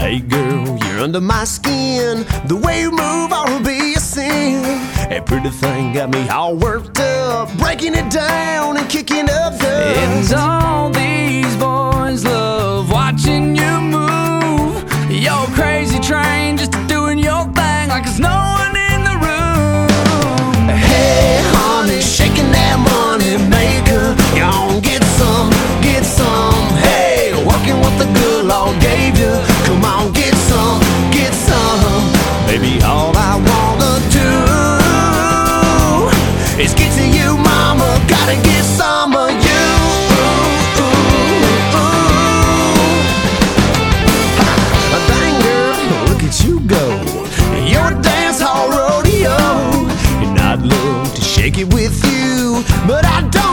Hey girl, you're under my skin. The way you move ought to be a sin. That pretty thing got me all worked up, breaking it down and kicking up dust. And all these boys love watching you move. You're a crazy train, just doing your thing like there's no one in the room. Hey honey, shaking that money maker. You gon' get some, get some. Hey, working what the good Lord gave you. Come on, get some, get some. Baby, all I wanna do is get to you, mama. Gotta get some of you. Dang girl, look at you go. You're a dance hall rodeo, and I'd love to shake it with you, but I don't